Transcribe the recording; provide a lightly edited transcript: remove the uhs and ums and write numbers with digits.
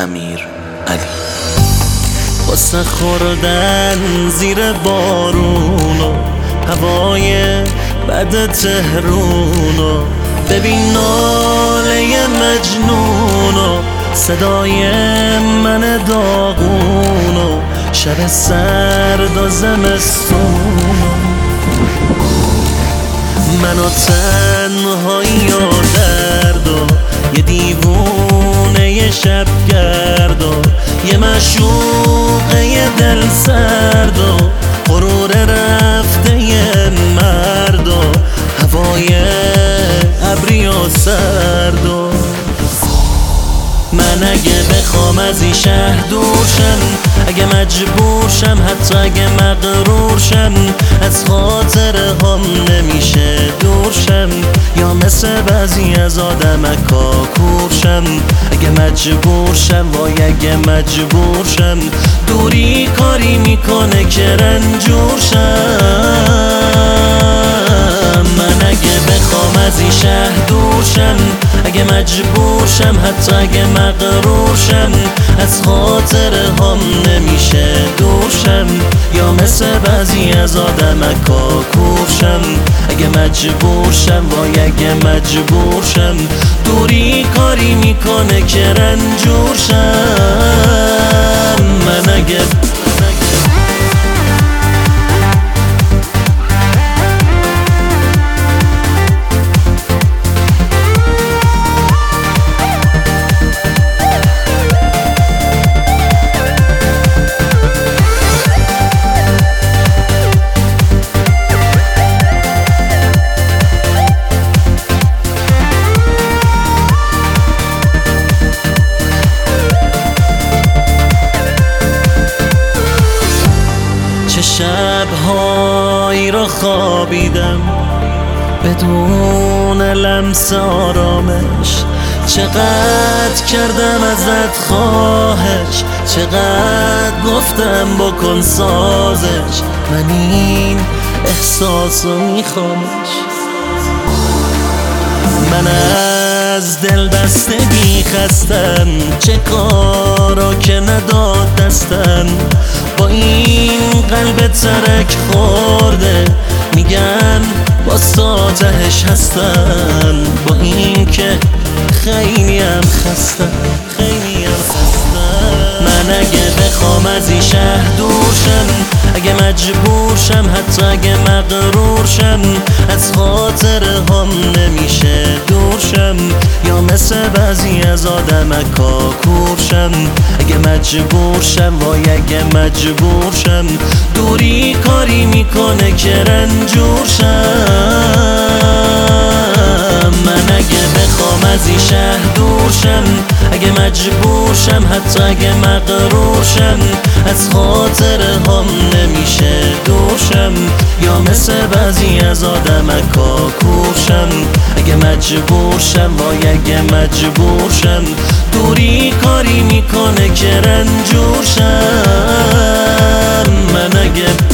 امیرعلی. واسه خوردن زیر بارونو هوای بد تهرونو ببین ناله مجنونو صدای من داغونو شب سرد و زمستونو منو تنهایی و درد و یه دیوونه یه شب گرد و یه معشوقه یه دل سرد و غرور رفته یه مرد و هوای ابری و سرد و من اگه بخوام از این شهر دور شم، اگه مجبور شم، حتی اگه مغرور شم، از خاطره هم نمیشه دور شم، یا مثل بعضی از آدمکا کور شم. اگه مجبور شم وای اگه مجبور شم، دوری کاری میکنه که رنجور شم. من اگه بخوام از این شهر دور شم، اگه مجبور شم، حتی اگه مغرور شم، از خاطره هم نمیشه دور شم، یا مثل بعضی از آدمکا کور شم. اگه مجبور شم وای اگه مجبور شم، دوری کاری میکنه که رنجور شم. من اگه چه شبهایی را خوابیدم بدون لمس آرامش، چقدر کردم ازت خواهش، چقدر گفتم بکن سازش، من این احساسو میخوامش. من از دل بستگی خستم، چه کارا که نداد دستم، با این قلب ترک خورده میگم با تهش هستم، با این که خیلیم خستم. من اگه بخوام از این شهر دور شم، اگه مجبور شم، حتی اگه مغرور شم، از خاطره هم نمیشه دور شم، یا مثل بعضی از آدمکا کور شم. اگه مجبور شم وای اگه مجبور شم، دوری کاری میکنه که رنجور شم. من اگه بخوام از این شهر دور شم، اگه مجبور شم، حتی اگه مغرور شم، از خاطره هم نمیشه دور شم، یا مثل بعضی از آدمکا کور شم. اگه مجبور شم وای اگه مجبور شم، دوری کاری میکنه که رنجور شم. من اگه